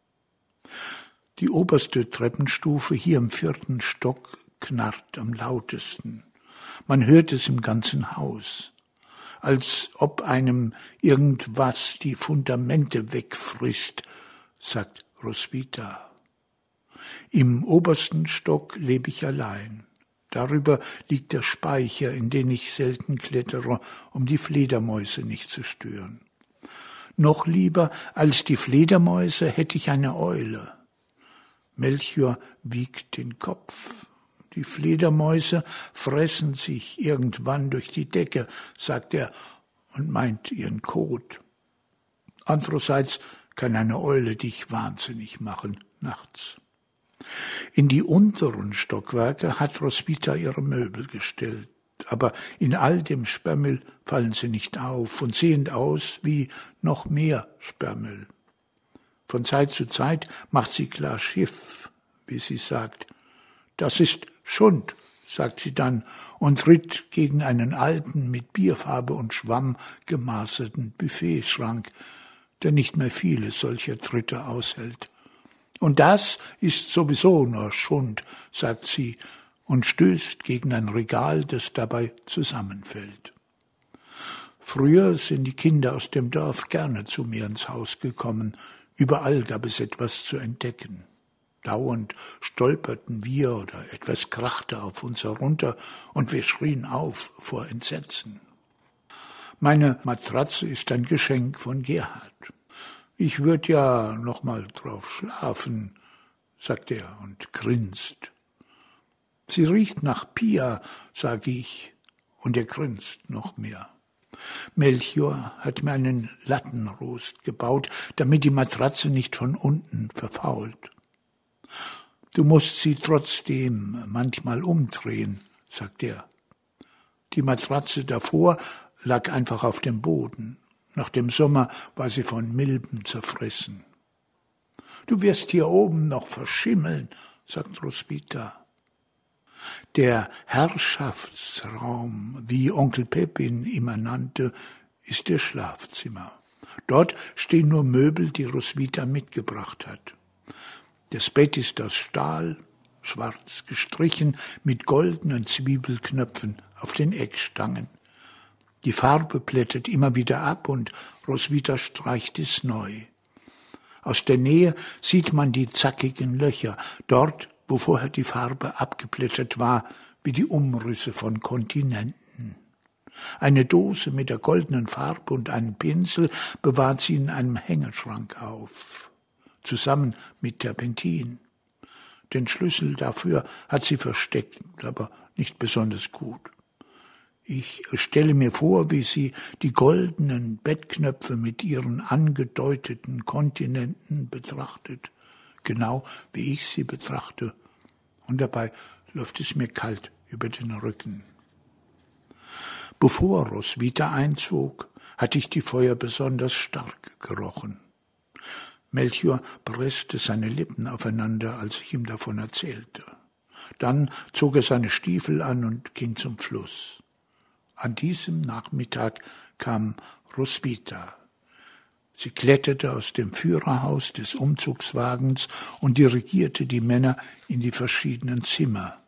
Die oberste Treppenstufe hier im 4. Stock knarrt am lautesten. Man hört es im ganzen Haus, als ob einem irgendwas die Fundamente wegfrisst, sagt Roswitha. Im obersten Stock lebe ich allein. Darüber liegt der Speicher, in den ich selten klettere, um die Fledermäuse nicht zu stören. Noch lieber als die Fledermäuse hätte ich eine Eule. Melchior wiegt den Kopf. Die Fledermäuse fressen sich irgendwann durch die Decke, sagt er und meint ihren Kot. Andererseits kann eine Eule dich wahnsinnig machen nachts. In die unteren Stockwerke hat Roswitha ihre Möbel gestellt, aber in all dem Sperrmüll fallen sie nicht auf und sehen aus wie noch mehr Sperrmüll. Von Zeit zu Zeit macht sie klar Schiff, wie sie sagt. Das ist Schund, sagt sie dann und tritt gegen einen alten, mit Bierfarbe und Schwamm gemaserten Buffetschrank, der nicht mehr viele solcher Tritte aushält. Und das ist sowieso nur Schund, sagt sie und stößt gegen ein Regal, das dabei zusammenfällt. Früher sind die Kinder aus dem Dorf gerne zu mir ins Haus gekommen. Überall gab es etwas zu entdecken. Dauernd stolperten wir oder etwas krachte auf uns herunter und wir schrien auf vor Entsetzen. Meine Matratze ist ein Geschenk von Gerhard. Ich würde ja noch mal drauf schlafen, sagt er und grinst. Sie riecht nach Pia, sage ich, und er grinst noch mehr. Melchior hat mir einen Lattenrost gebaut, damit die Matratze nicht von unten verfault. Du musst sie trotzdem manchmal umdrehen, sagt er. Die Matratze davor lag einfach auf dem Boden. Nach dem Sommer war sie von Milben zerfressen. Du wirst hier oben noch verschimmeln, sagt Roswitha. Der Herrschaftsraum, wie Onkel Pepin immer nannte, ist ihr Schlafzimmer. Dort stehen nur Möbel, die Roswitha mitgebracht hat. Das Bett ist aus Stahl, schwarz gestrichen, mit goldenen Zwiebelknöpfen auf den Eckstangen. Die Farbe blättert immer wieder ab und Roswitha streicht es neu. Aus der Nähe sieht man die zackigen Löcher, dort, wo vorher die Farbe abgeblättert war, wie die Umrisse von Kontinenten. Eine Dose mit der goldenen Farbe und einen Pinsel bewahrt sie in einem Hängeschrank auf, zusammen mit Terpentin. Den Schlüssel dafür hat sie versteckt, aber nicht besonders gut. Ich stelle mir vor, wie sie die goldenen Bettknöpfe mit ihren angedeuteten Kontinenten betrachtet, genau wie ich sie betrachte, und dabei läuft es mir kalt über den Rücken. Bevor Roswitha einzog, hatte ich die Feuer besonders stark gerochen. Melchior presste seine Lippen aufeinander, als ich ihm davon erzählte. Dann zog er seine Stiefel an und ging zum Fluss. An diesem Nachmittag kam Roswitha. Sie kletterte aus dem Führerhaus des Umzugswagens und dirigierte die Männer in die verschiedenen Zimmer.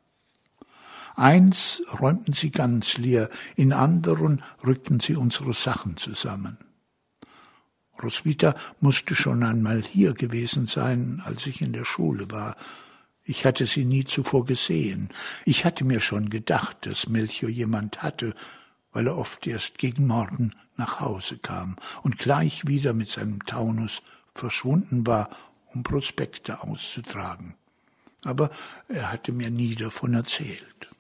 Eins räumten sie ganz leer, in anderen rückten sie unsere Sachen zusammen. Roswitha musste schon einmal hier gewesen sein, als ich in der Schule war. Ich hatte sie nie zuvor gesehen. Ich hatte mir schon gedacht, dass Melchior jemand hatte, weil er oft erst gegen Morgen nach Hause kam und gleich wieder mit seinem Taunus verschwunden war, um Prospekte auszutragen. Aber er hatte mir nie davon erzählt.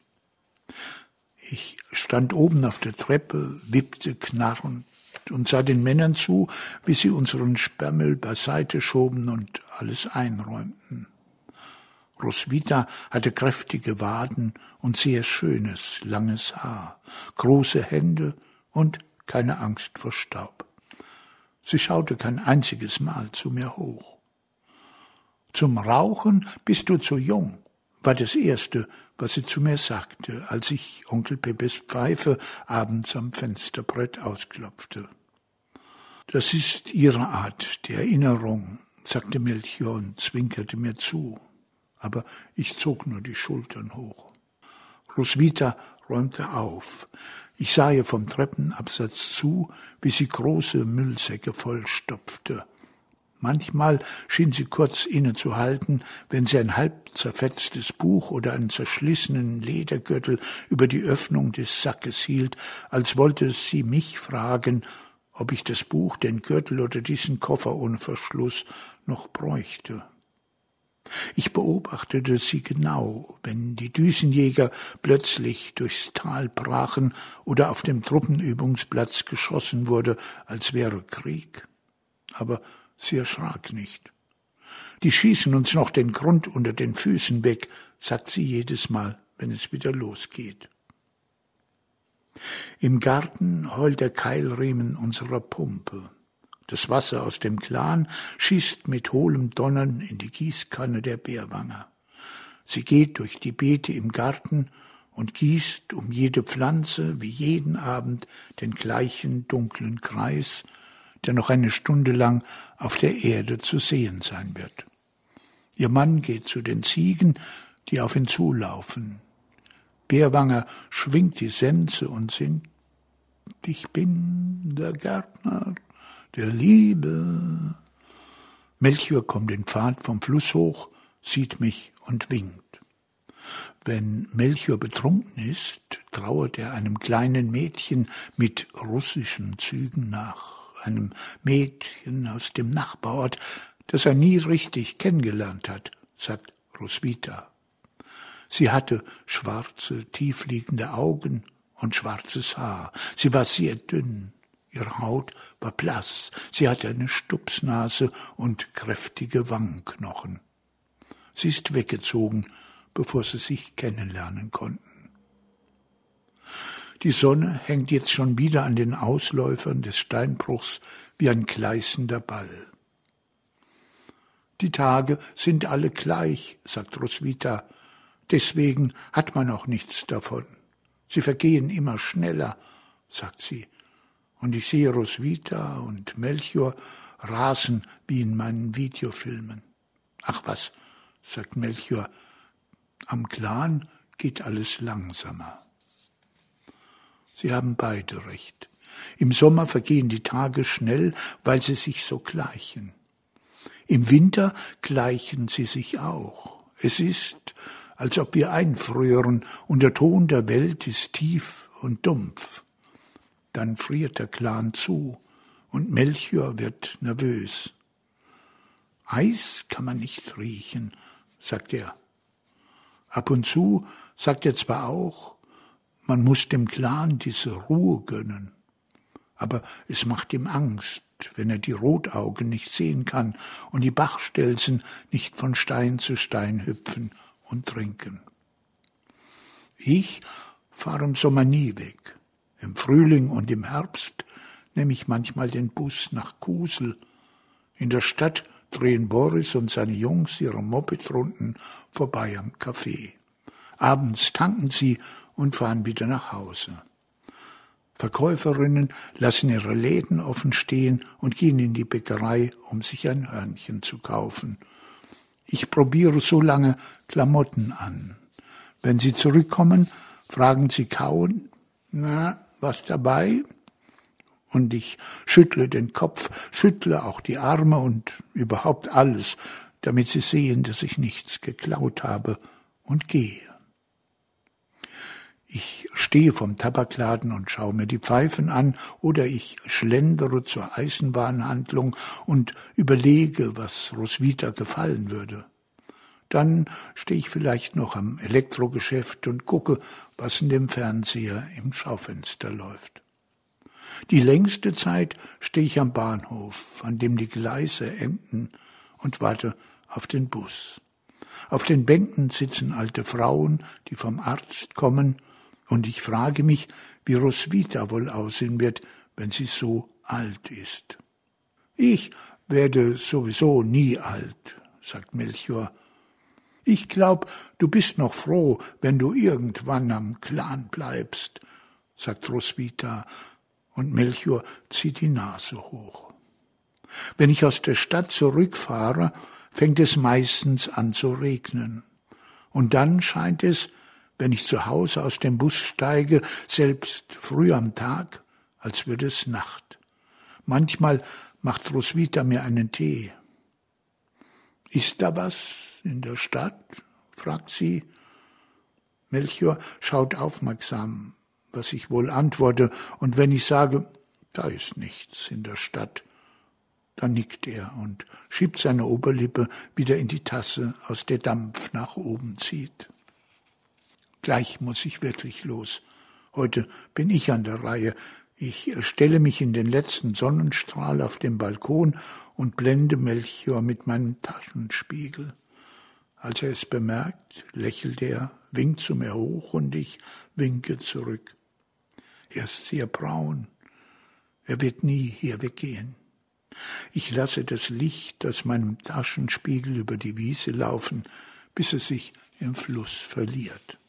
Ich stand oben auf der Treppe, wippte knarrend und sah den Männern zu, wie sie unseren Sperrmüll beiseite schoben und alles einräumten. Roswitha hatte kräftige Waden und sehr schönes, langes Haar, große Hände und keine Angst vor Staub. Sie schaute kein einziges Mal zu mir hoch. »Zum Rauchen bist du zu jung«, war das Erste, was sie zu mir sagte, als ich Onkel Peppes Pfeife abends am Fensterbrett ausklopfte. »Das ist ihre Art der Erinnerung«, sagte Melchior und zwinkerte mir zu. Aber ich zog nur die Schultern hoch. Roswitha räumte auf. Ich sah ihr vom Treppenabsatz zu, wie sie große Müllsäcke vollstopfte. Manchmal schien sie kurz innezuhalten, wenn sie ein halb zerfetztes Buch oder einen zerschlissenen Ledergürtel über die Öffnung des Sackes hielt, als wollte sie mich fragen, ob ich das Buch, den Gürtel oder diesen Koffer ohne Verschluss noch bräuchte. Ich beobachtete sie genau, wenn die Düsenjäger plötzlich durchs Tal brachen oder auf dem Truppenübungsplatz geschossen wurde, als wäre Krieg. Aber sie erschrak nicht. »Die schießen uns noch den Grund unter den Füßen weg«, sagt sie jedes Mal, wenn es wieder losgeht. Im Garten heult der Keilriemen unserer Pumpe. Das Wasser aus dem Klan schießt mit hohlem Donnern in die Gießkanne der Bärwanger. Sie geht durch die Beete im Garten und gießt um jede Pflanze wie jeden Abend den gleichen dunklen Kreis, der noch eine Stunde lang auf der Erde zu sehen sein wird. Ihr Mann geht zu den Ziegen, die auf ihn zulaufen. Bärwanger schwingt die Sense und singt: »Ich bin der Gärtner der Liebe.« Melchior kommt den Pfad vom Fluss hoch, sieht mich und winkt. Wenn Melchior betrunken ist, trauert er einem kleinen Mädchen mit russischen Zügen nach, einem Mädchen aus dem Nachbarort, das er nie richtig kennengelernt hat, sagt Roswitha. Sie hatte schwarze, tiefliegende Augen und schwarzes Haar. Sie war sehr dünn. Ihre Haut war blass, sie hatte eine Stupsnase und kräftige Wangenknochen. Sie ist weggezogen, bevor sie sich kennenlernen konnten. Die Sonne hängt jetzt schon wieder an den Ausläufern des Steinbruchs wie ein gleißender Ball. »Die Tage sind alle gleich«, sagt Roswitha, »deswegen hat man auch nichts davon. Sie vergehen immer schneller«, sagt sie. Und ich sehe Roswitha und Melchior rasen wie in meinen Videofilmen. »Ach was«, sagt Melchior, »am Clan geht alles langsamer.« Sie haben beide recht. Im Sommer vergehen die Tage schnell, weil sie sich so gleichen. Im Winter gleichen sie sich auch. Es ist, als ob wir einfrieren und der Ton der Welt ist tief und dumpf. Dann friert der Clan zu und Melchior wird nervös. Eis kann man nicht riechen, sagt er. Ab und zu sagt er zwar auch, man muss dem Clan diese Ruhe gönnen, aber es macht ihm Angst, wenn er die Rotaugen nicht sehen kann und die Bachstelzen nicht von Stein zu Stein hüpfen und trinken. Ich fahre im Sommer nie weg. Im Frühling und im Herbst nehme ich manchmal den Bus nach Kusel. In der Stadt drehen Boris und seine Jungs ihre Mopedrunden vorbei am Café. Abends tanken sie und fahren wieder nach Hause. Verkäuferinnen lassen ihre Läden offen stehen und gehen in die Bäckerei, um sich ein Hörnchen zu kaufen. Ich probiere so lange Klamotten an. Wenn sie zurückkommen, fragen sie kauen, na, was dabei? Und ich schüttle den Kopf, schüttle auch die Arme und überhaupt alles, damit sie sehen, dass ich nichts geklaut habe, und gehe. Ich stehe vom Tabakladen und schaue mir die Pfeifen an, oder ich schlendere zur Eisenbahnhandlung und überlege, was Roswitha gefallen würde. Dann stehe ich vielleicht noch am Elektrogeschäft und gucke, was in dem Fernseher im Schaufenster läuft. Die längste Zeit stehe ich am Bahnhof, an dem die Gleise enden, und warte auf den Bus. Auf den Bänken sitzen alte Frauen, die vom Arzt kommen, und ich frage mich, wie Roswitha wohl aussehen wird, wenn sie so alt ist. Ich werde sowieso nie alt, sagt Melchior. Ich glaub, du bist noch froh, wenn du irgendwann am Clan bleibst, sagt Roswitha, und Melchior zieht die Nase hoch. Wenn ich aus der Stadt zurückfahre, fängt es meistens an zu regnen. Und dann scheint es, wenn ich zu Hause aus dem Bus steige, selbst früh am Tag, als würde es Nacht. Manchmal macht Roswitha mir einen Tee. »Ist da was in der Stadt?« fragt sie. Melchior schaut aufmerksam, was ich wohl antworte, und wenn ich sage, da ist nichts in der Stadt, dann nickt er und schiebt seine Oberlippe wieder in die Tasse, aus der Dampf nach oben zieht. Gleich muss ich wirklich los. Heute bin ich an der Reihe. Ich stelle mich in den letzten Sonnenstrahl auf dem Balkon und blende Melchior mit meinem Taschenspiegel. Als er es bemerkt, lächelt er, winkt zu mir hoch und ich winke zurück. Er ist sehr braun. Er wird nie hier weggehen. Ich lasse das Licht aus meinem Taschenspiegel über die Wiese laufen, bis es sich im Fluss verliert.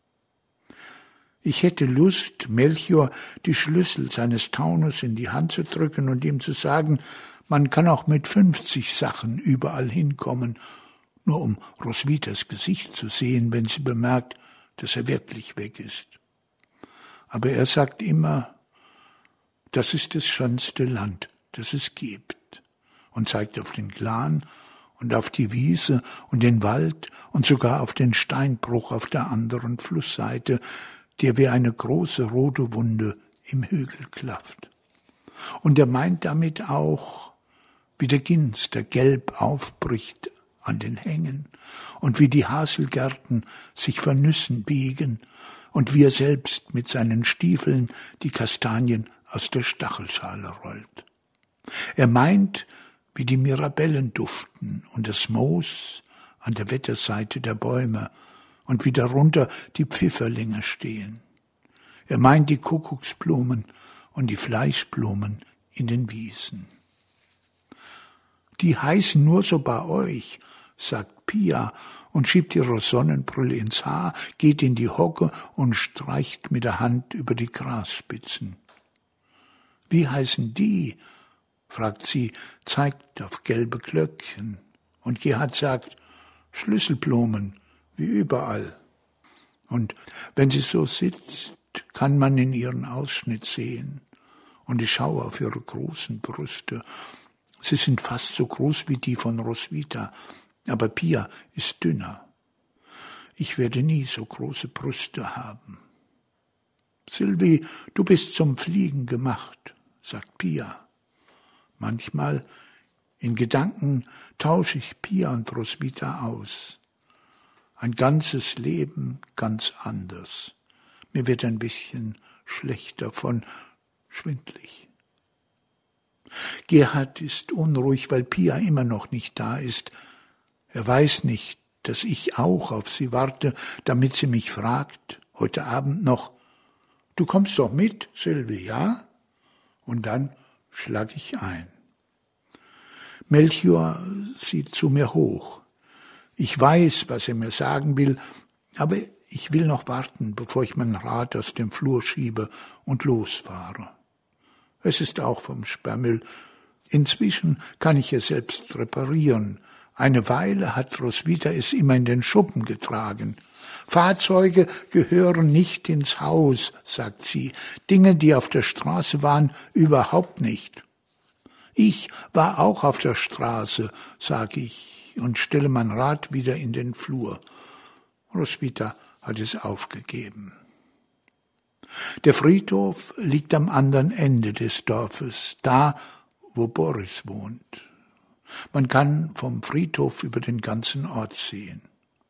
Ich hätte Lust, Melchior die Schlüssel seines Taunus in die Hand zu drücken und ihm zu sagen, man kann auch mit 50 Sachen überall hinkommen, nur um Roswithas Gesicht zu sehen, wenn sie bemerkt, dass er wirklich weg ist. Aber er sagt immer, das ist das schönste Land, das es gibt, und zeigt auf den Clan und auf die Wiese und den Wald und sogar auf den Steinbruch auf der anderen Flussseite, der wie eine große rote Wunde im Hügel klafft. Und er meint damit auch, wie der Ginster gelb aufbricht an den Hängen und wie die Haselgärten sich vor Nüssen biegen und wie er selbst mit seinen Stiefeln die Kastanien aus der Stachelschale rollt. Er meint, wie die Mirabellen duften und das Moos an der Wetterseite der Bäume und wie darunter die Pfifferlinge stehen. Er meint die Kuckucksblumen und die Fleischblumen in den Wiesen. Die heißen nur so bei euch, sagt Pia und schiebt ihre Sonnenbrille ins Haar, geht in die Hocke und streicht mit der Hand über die Grasspitzen. Wie heißen die? Fragt sie, zeigt auf gelbe Glöckchen. Und Gerhard sagt, Schlüsselblumen, wie überall. Und wenn sie so sitzt, kann man in ihren Ausschnitt sehen. Und ich schaue auf ihre großen Brüste. Sie sind fast so groß wie die von Roswitha, aber Pia ist dünner. Ich werde nie so große Brüste haben. Sylvie, du bist zum Fliegen gemacht, sagt Pia. Manchmal in Gedanken tausche ich Pia und Roswitha aus. Ein ganzes Leben ganz anders. Mir wird ein bisschen schlecht davon, schwindlig. Gerhard ist unruhig, weil Pia immer noch nicht da ist. Er weiß nicht, dass ich auch auf sie warte, damit sie mich fragt, heute Abend noch, du kommst doch mit, Sylvie, ja? Und dann schlag ich ein. Melchior sieht zu mir hoch. Ich weiß, was er mir sagen will, aber ich will noch warten, bevor ich mein Rad aus dem Flur schiebe und losfahre. Es ist auch vom Sperrmüll. Inzwischen kann ich es selbst reparieren. Eine Weile hat Roswitha es immer in den Schuppen getragen. Fahrzeuge gehören nicht ins Haus, sagt sie. Dinge, die auf der Straße waren, überhaupt nicht. Ich war auch auf der Straße, sage ich und stelle mein Rad wieder in den Flur. Roswitha hat es aufgegeben. Der Friedhof liegt am anderen Ende des Dorfes, da, wo Boris wohnt. Man kann vom Friedhof über den ganzen Ort sehen.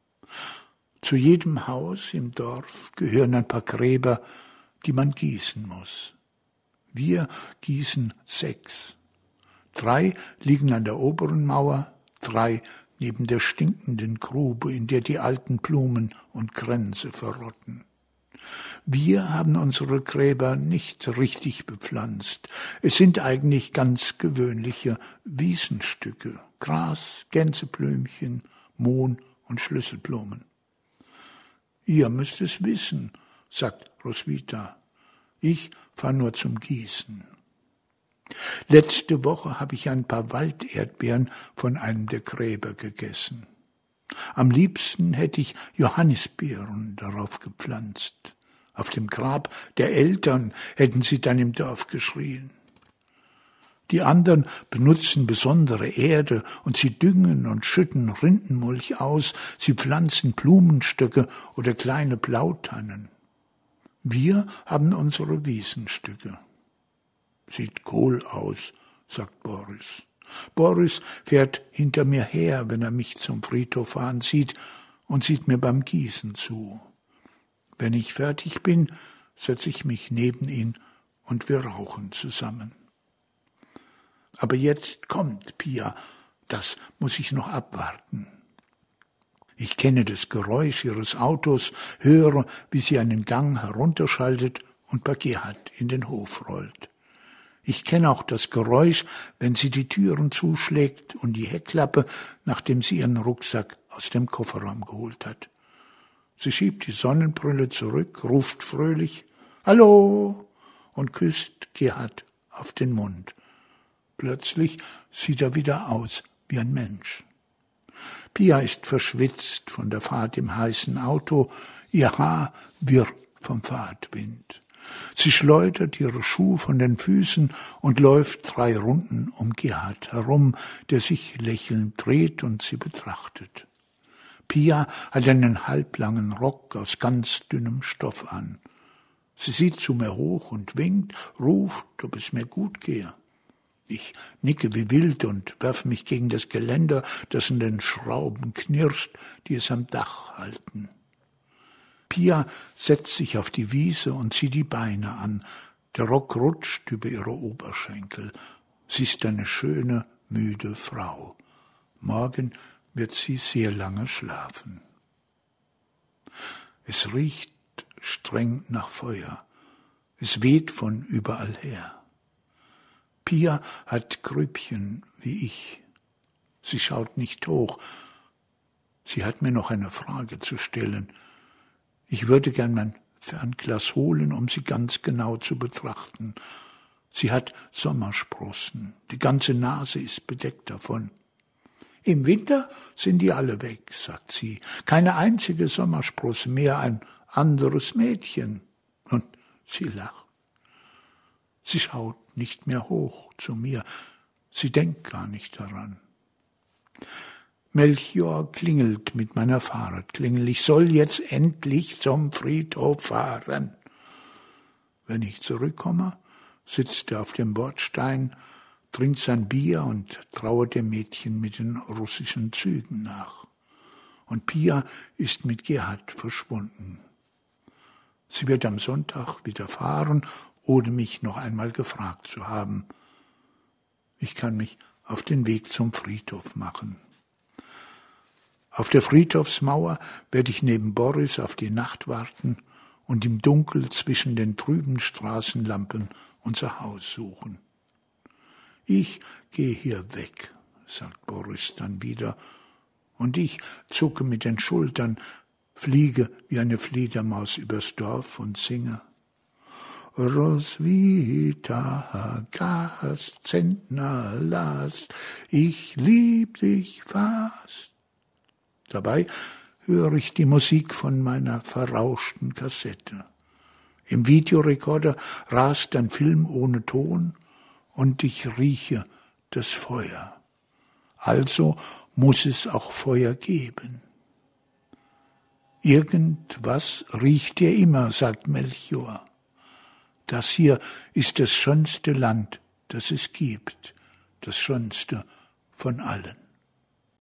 Zu jedem Haus im Dorf gehören ein paar Gräber, die man gießen muss. Wir gießen 6. 3 liegen an der oberen Mauer, 3 neben der stinkenden Grube, in der die alten Blumen und Kränze verrotten. Wir haben unsere Gräber nicht richtig bepflanzt. Es sind eigentlich ganz gewöhnliche Wiesenstücke, Gras, Gänseblümchen, Mohn und Schlüsselblumen. Ihr müsst es wissen, sagt Roswitha. Ich fahre nur zum Gießen. Letzte Woche habe ich ein paar Walderdbeeren von einem der Gräber gegessen. Am liebsten hätte ich Johannisbeeren darauf gepflanzt. Auf dem Grab der Eltern hätten sie dann im Dorf geschrien. Die anderen benutzen besondere Erde und sie düngen und schütten Rindenmulch aus, sie pflanzen Blumenstöcke oder kleine Blautannen. Wir haben unsere Wiesenstücke. Sieht cool aus, sagt Boris. Boris fährt hinter mir her, wenn er mich zum Friedhof fahren sieht und sieht mir beim Gießen zu. Wenn ich fertig bin, setze ich mich neben ihn und wir rauchen zusammen. Aber jetzt kommt Pia, das muss ich noch abwarten. Ich kenne das Geräusch ihres Autos, höre, wie sie einen Gang herunterschaltet und bei Gerhard in den Hof rollt. Ich kenne auch das Geräusch, wenn sie die Türen zuschlägt und die Heckklappe, nachdem sie ihren Rucksack aus dem Kofferraum geholt hat. Sie schiebt die Sonnenbrille zurück, ruft fröhlich »Hallo« und küsst Gerhard auf den Mund. Plötzlich sieht er wieder aus wie ein Mensch. Pia ist verschwitzt von der Fahrt im heißen Auto, ihr Haar wirr vom Fahrtwind. Sie schleudert ihre Schuhe von den Füßen und läuft 3 Runden um Gerhard herum, der sich lächelnd dreht und sie betrachtet. Pia hat einen halblangen Rock aus ganz dünnem Stoff an. Sie sieht zu mir hoch und winkt, ruft, ob es mir gut gehe. Ich nicke wie wild und werfe mich gegen das Geländer, das in den Schrauben knirscht, die es am Dach halten. Pia setzt sich auf die Wiese und zieht die Beine an. Der Rock rutscht über ihre Oberschenkel. Sie ist eine schöne, müde Frau. Morgen wird sie sehr lange schlafen. Es riecht streng nach Feuer. Es weht von überall her. Pia hat Grübchen wie ich. Sie schaut nicht hoch. Sie hat mir noch eine Frage zu stellen. Ich würde gern mein Fernglas holen, um sie ganz genau zu betrachten. Sie hat Sommersprossen. Die ganze Nase ist bedeckt davon. Im Winter sind die alle weg, sagt sie. Keine einzige Sommersprosse mehr, ein anderes Mädchen. Und sie lacht. Sie schaut nicht mehr hoch zu mir. Sie denkt gar nicht daran. Melchior klingelt mit meiner Fahrradklingel. Ich soll jetzt endlich zum Friedhof fahren. Wenn ich zurückkomme, sitzt er auf dem Bordstein, trinkt sein Bier und trauert dem Mädchen mit den russischen Zügen nach. Und Pia ist mit Gerhard verschwunden. Sie wird am Sonntag wieder fahren, ohne mich noch einmal gefragt zu haben. Ich kann mich auf den Weg zum Friedhof machen. Auf der Friedhofsmauer werde ich neben Boris auf die Nacht warten und im Dunkel zwischen den trüben Straßenlampen unser Haus suchen. Ich gehe hier weg, sagt Boris dann wieder, und ich zucke mit den Schultern, fliege wie eine Fledermaus übers Dorf und singe. Roswitha, Gast, Zentner, Last, ich lieb dich fast. Dabei höre ich die Musik von meiner verrauschten Kassette. Im Videorekorder rast ein Film ohne Ton und ich rieche das Feuer. Also muss es auch Feuer geben. Irgendwas riecht dir immer, sagt Melchior. Das hier ist das schönste Land, das es gibt, das schönste von allen.